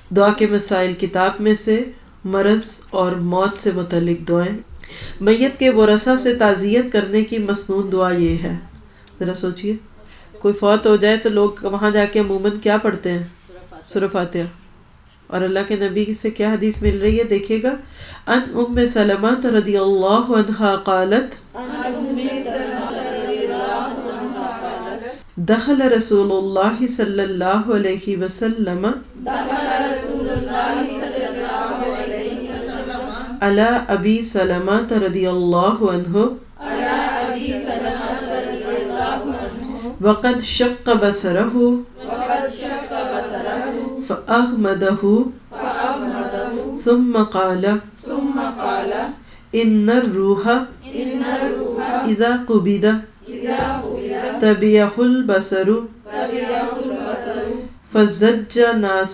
دعا کے مسائل کتاب میں سے مرض اور موت سے متعلق دعائیں. میت کے ورثہ سے تعزیت کرنے کی مسنون دعا یہ ہے. ذرا سوچئے، کوئی فوت ہو جائے تو لوگ وہاں جا کے عموماً کیا پڑھتے ہیں؟ سورہ فاتحہ. اور اللہ کے نبی سے کیا حدیث مل رہی ہے دیکھیے گا. ان ام سلمہ رضی اللہ عنہا قالت دخل رسول اللہ صلی اللہ علیہ وسلم علی ابی سلمہ رضی اللہ عنہ وقد شق بصره فأغمده ثم قال إن الروح إذا قبض تبعه البصر فزج ناس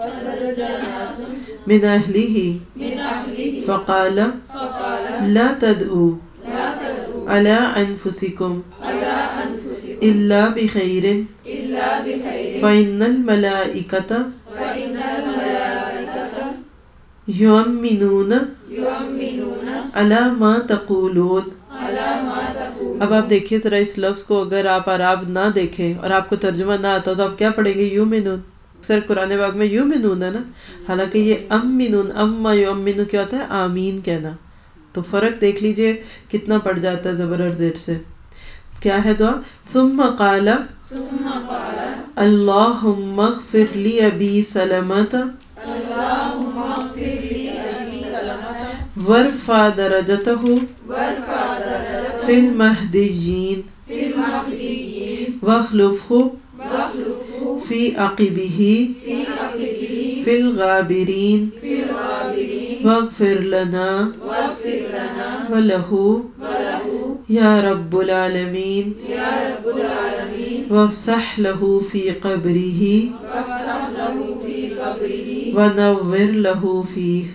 من أهله فقال لا تدعوا على أنفسكم إلا بخير فإن الملائكة يؤمنون على ما تقولون. اب آپ دیکھیے ذرا اس لفظ کو، اگر آپ عرب نہ دیکھیں اور آپ کو ترجمہ نہ آتا تو آپ کیا پڑھیں گے؟ یؤمنون. اکثر قرآن پاک میں یؤمنون ہے نا، حالانکہ یہ امنون، اما یؤمنون کیا ہوتا ہے؟ آمین کہنا. تو فرق دیکھ لیجئے کتنا پڑ جاتا ہے زبر اور زیر سے. کیا ہے دعا؟ ثم قال اللہم اغفر لی ابی سلمۃ وارفع درجتہ فی المہدیین واخلفہ فی عقبہ فی الغابرین واغفر لنا ولہ یا رب العالمین وافسح لہ فی قبرہ ونور لہ فیہ.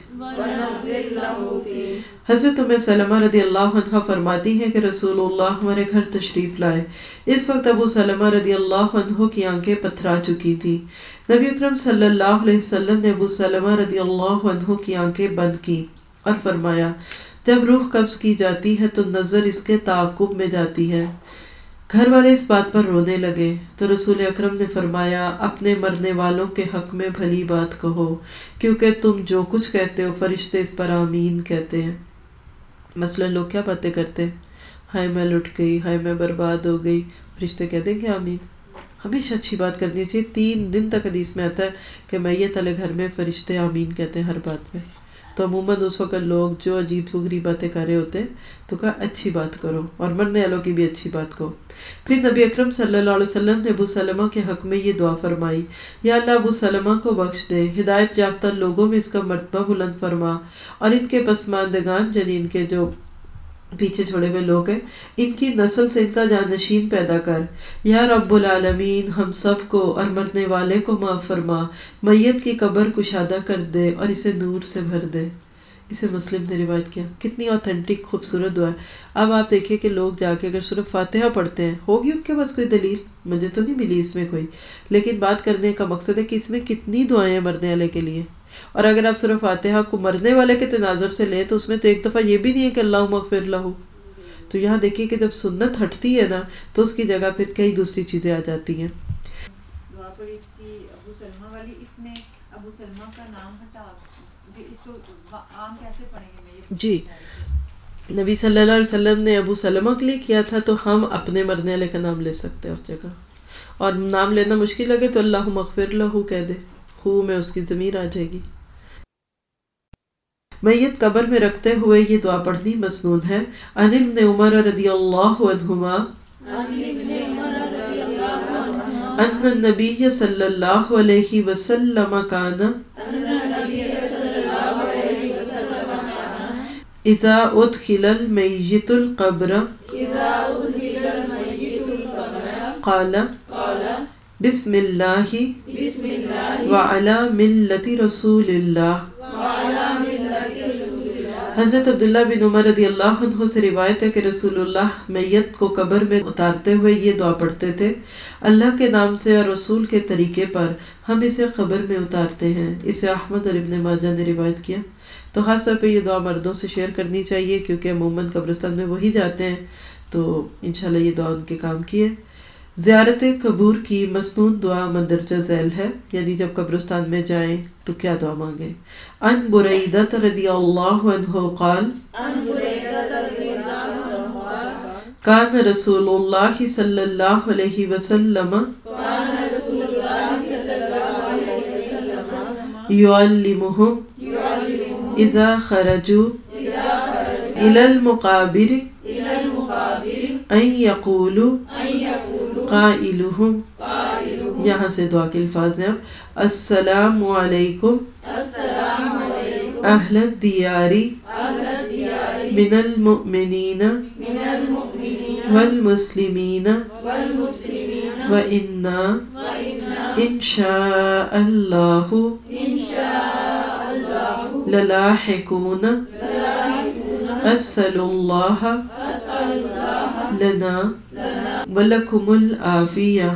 حضرت ام سلمہ رضی اللہ عنہ فرماتی ہیں کہ رسول اللہ ہمارے گھر تشریف لائے. اس وقت ابو سلمہ رضی اللہ عنہ کی آنکھیں پتھرا چکی تھی. نبی اکرم صلی اللہ علیہ وسلم نے ابو سلمہ رضی اللہ عنہ کی آنکھیں بند کی اور فرمایا جب روح قبض کی جاتی ہے تو نظر اس کے تعاقب میں جاتی ہے. گھر والے اس بات پر رونے لگے تو رسول اکرم نے فرمایا اپنے مرنے والوں کے حق میں بھلی بات کہو، کیونکہ تم جو کچھ کہتے ہو فرشتے اس پر آمین کہتے ہیں. مثلا لوگ کیا باتیں کرتے ہیں؟ ہائے میں لٹ گئی، ہائے میں برباد ہو گئی، فرشتے کہہ دیں گے آمین. ہمیشہ اچھی بات کرنی چاہیے. 3 دن تک حدیث میں آتا ہے کہ میت والے گھر میں فرشتے آمین کہتے ہیں ہر بات میں. تو عموماً اس وقت لوگ جو عجیب غریب باتیں کر رہے ہوتے ہیں تو کہا اچھی بات کرو، اور مرنے والوں کی بھی اچھی بات کہو. پھر نبی اکرم صلی اللہ علیہ وسلم نے ابو سلمہ کے حق میں یہ دعا فرمائی، یا اللہ ابو سلمہ کو بخش دے، ہدایت یافتہ لوگوں میں اس کا مرتبہ بلند فرما، اور ان کے پسماندگان یعنی ان کے جو پیچھے چھوڑے ہوئے لوگ ہیں ان کی نسل سے ان کا جانشین پیدا کر. یا رب العالمین ہم سب کو اور مرنے والے کو معاف فرما، میت کی قبر کشادہ کر دے اور اسے نور سے بھر دے. اسے مسلم نے روایت کیا. کتنی آتھینٹک خوبصورت دعا ہے. اب آپ دیکھیں کہ لوگ جا کے اگر صرف فاتحہ پڑھتے ہیں، ہوگی ان کے پاس کوئی دلیل؟ مجھے تو نہیں ملی اس میں کوئی، لیکن بات کرنے کا مقصد ہے کہ اس میں کتنی دعائیں ہیں مرنے والے کے لیے. اور اگر آپ صرف فاتحہ کو مرنے والے کے تناظر سے لیں تو اس میں تو ایک دفعہ یہ بھی نہیں ہے کہ اللہم اغفر لہ. تو یہاں دیکھیے کہ جب سنت ہٹتی ہے نا تو اس کی جگہ پھر کئی دوسری چیزیں آ جاتی ہیں. دعا پڑھی تھی ابو سلمہ والی، اس میں ابو سلمہ کا نام ہٹا اس کو عام کیسے پڑھیں گے؟ جی نبی صلی اللہ علیہ وسلم نے ابو سلمہ کے لیے کیا تھا تو ہم اپنے مرنے والے کا نام لے سکتے ہیں اس جگہ. اور نام لینا مشکل لگے تو اللہم اغفر لہ کہہ دے، خو میں اس کی ضمیر آ جائے گی. میت قبر میں رکھتے ہوئے یہ دعا پڑھنی مسنون ہے. عن ابن عمر رضی اللہ عنہما ان النبی صلی اللہ علیہ وسلم کان اذا ادخل المیت القبر قال بسم اللہ وعلی ملت رسول اللہ حضرت عبداللہ بن عمر رضی اللہ عنہ سے روایت ہے کہ رسول اللہ میت کو قبر میں اتارتے ہوئے یہ دعا پڑھتے تھے: اللہ کے نام سے اور رسول کے طریقے پر ہم اسے قبر میں اتارتے ہیں. اسے احمد اور ابن ماجہ نے روایت کیا. تو خاص طور پہ یہ دعا مردوں سے شیئر کرنی چاہیے کیونکہ عموماً قبرستان میں وہی جاتے ہیں، تو انشاءاللہ یہ دعا ان کے کام کی ہے. زیارت قبور کی مسنون دعا مندرجہ ذیل ہے، یعنی جب قبرستان میں جائیں تو کیا دعا مانگیں. عن بریدہ رضی اللہ عنہ قال کان رسول اللہ صلی اللہ علیہ وسلم یعلمہم اذا خرجوا الی المقابر ان یقولوا قائلہم، یہاں سے دعا کے الفاظ ہیں. اب السلام علیکم اہل الدیار من المؤمنین والمسلمین وإنا انشاء اللہ للاحقون اسأل اللہ لنا ولکم العافیہ.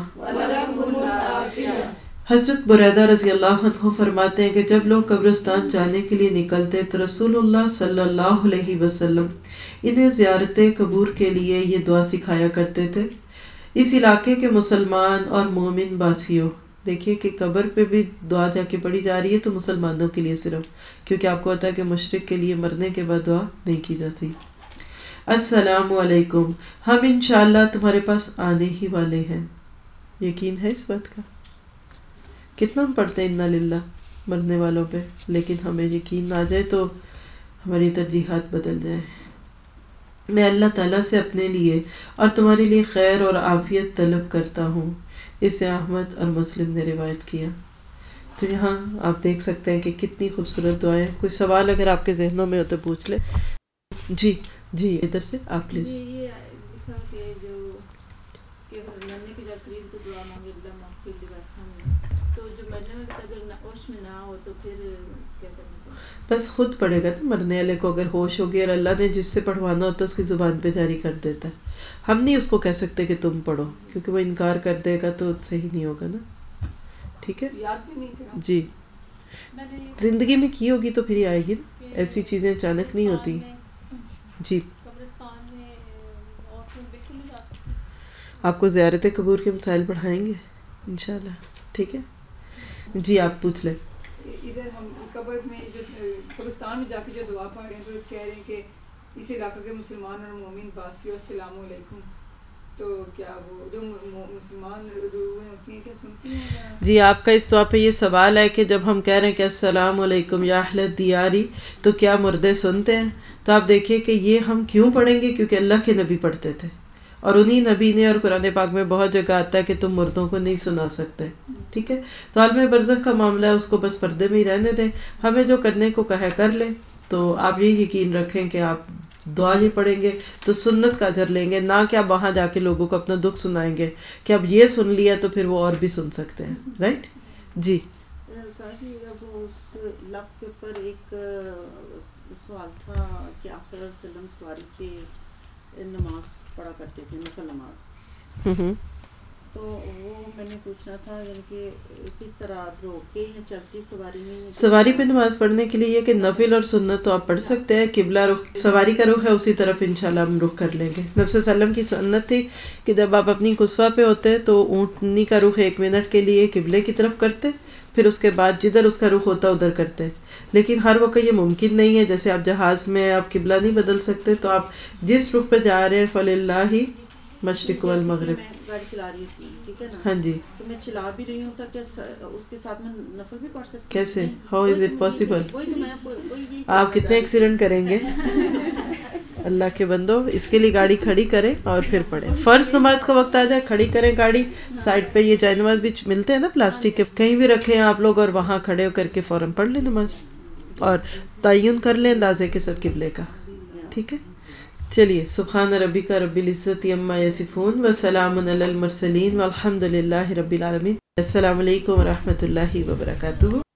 حضرت بریدہ رضی اللہ عنہ فرماتے ہیں کہ جب لوگ قبرستان جانے کے لیے نکلتے تو رسول اللہ صلی اللہ علیہ وسلم انہیں زیارت قبور کے لیے یہ دعا سکھایا کرتے تھے: اس علاقے کے مسلمان اور مومن باسیوں. دیکھیے کہ قبر پہ بھی دعا جا کے پڑھی جا رہی ہے تو مسلمانوں کے لیے صرف، کیونکہ آپ کو پتا ہے کہ مشرک کے لیے مرنے کے بعد دعا نہیں کی جاتی. السلام علیکم، ہم انشاءاللہ تمہارے پاس آنے ہی والے ہیں. یقین ہے اس بات کا؟ کتنا ہم پڑھتے ہیں انا للہ مرنے والوں پہ، لیکن ہمیں یقین نہ آ جائے تو ہماری ترجیحات بدل جائیں. میں اللہ تعالیٰ سے اپنے لیے اور تمہارے لیے خیر اور عافیت طلب کرتا ہوں. اسے احمد اور مسلم نے روایت کیا. تو یہاں آپ دیکھ سکتے ہیں کہ کتنی خوبصورت دعائیں. کوئی سوال اگر آپ کے ذہنوں میں ہو تو پوچھ لیں. جی ادھر سے آپ پلیز. یہ لکھا کہ جو کہ مرنے کے جب قریب تو دعا مانگے اللہ مغفر لی وارحمنی، تو جو مرنے میں اگر ہوش میں نہ ہو تو پھر کیا کرنا چاہیے؟ بس خود پڑھے گا. تو مرنے والے کو اگر ہوش ہو گیا اور اللہ نے جس سے پڑھوانا ہوتا ہے اس کی زبان پہ جاری کر دیتا ہے. ہم نہیں اس کو کہہ سکتے کہ تم پڑھو، کیونکہ وہ انکار کر دے گا تو صحیح نہیں ہوگا نا. ٹھیک ہے یاد بھی نہیں کرا. جی، زندگی میں کی ہوگی تو پھر ہی آئے گی نا. ایسی چیزیں اچانک نہیں ہوتی. جی، آپ کو زیارت قبور کے مسائل پڑھائیں گے انشاءاللہ. ٹھیک ہے جی، آپ پوچھ لیں. ادھر ہم قبر میں جو قبرستان میں جا کے جو دعا پڑھ رہے ہیں تو کہہ رہے ہیں کہ اس علاقے کے مسلمان اور مومن باسیوں السلام علیکم. تو کیا وہ جو مسلمان روحیں ہوتی ہیں کیا سنتی ہیں؟ جی، آپ کا اس دعا پہ یہ سوال ہے کہ جب ہم کہہ رہے ہیں کہ السلام علیکم یا اہل الدیاری تو کیا مردے سنتے ہیں؟ تو آپ دیکھیے کہ یہ ہم کیوں پڑھیں گے، کیونکہ اللہ کے نبی پڑھتے تھے اور انہی نبی نے، اور قرآن پاک میں بہت جگہ آتا ہے کہ تم مردوں کو نہیں سنا سکتے. ٹھیک ہے، تو عالم برزخ کا معاملہ ہے، اس کو بس پردے میں ہی رہنے دیں. ہمیں جو کرنے کو کہے کر لیں. تو آپ یہ یقین رکھیں کہ آپ دعا یہ پڑھیں گے تو سنت کا اجر لیں گے، نہ کہ آپ وہاں جا کے لوگوں کو اپنا دکھ سنائیں گے کہ اب یہ سن لیا تو پھر وہ اور بھی سن سکتے ہیں. رائٹ جی. اب اس لفظ کے اوپر ایک سوال تھا کہ آپ صلی اللہ علیہ وسلم سواری پہ نماز پڑھا کرتے تھے، نفل نماز. تو وہ میں نے پوچھنا تھا یعنی کہ کس طرح روک کے یا چلتی سواری میں؟ سواری پہ نماز پڑھنے کے لیے یہ کہ نفل اور سنت تو آپ پڑھ سکتے ہیں. قبلہ رخ سواری کا رخ ہے، اسی طرف انشاءاللہ ہم رخ کر لیں گے. نبی صلی اللہ علیہ وسلم کی سنت تھی کہ جب آپ اپنی قصوہ پہ ہوتے تو اونٹنی کا رخ 1 منٹ کے لیے قبلے کی طرف کرتے، پھر اس کے بعد جدھر اس کا رخ ہوتا ادھر کرتے. لیکن ہر وقت یہ ممکن نہیں ہے. جیسے آپ جہاز میں آپ قبلہ نہیں بدل سکتے، تو آپ جس رخ پہ جا رہے ہیں فللہ مشرق والمغرب. میں گاڑی چلا رہی تھی، ٹھیک ہے نا، ہاں جی. تو میں چلا بھی رہی ہوں تو کیا اس کے ساتھ میں نفل بھی پڑھ سکتی ہوں؟ کیسے؟ How is it possible? وہی آپ کتنے ایکسیڈنٹ کریں گے اللہ کے بندو. اس کے لیے گاڑی کھڑی کریں اور پھر پڑھیں. فرض نماز کا وقت آ جائے کھڑی کریں گاڑی، سائڈ پہ یہ جائے نماز بھی ملتے ہیں نا پلاسٹک کے، کہیں بھی رکھیں آپ لوگ اور وہاں کھڑے ہو کر کے فوراً پڑھ لیں نماز اور تعین کر لیں اندازے کے ساتھ قبلے کا. ٹھیک ہے چلیے. سبحان ربک رب العزت عما یصفون وسلام علی المرسلین والحمد للہ رب العالمین. السلام علیکم ورحمۃ اللہ وبرکاتہ.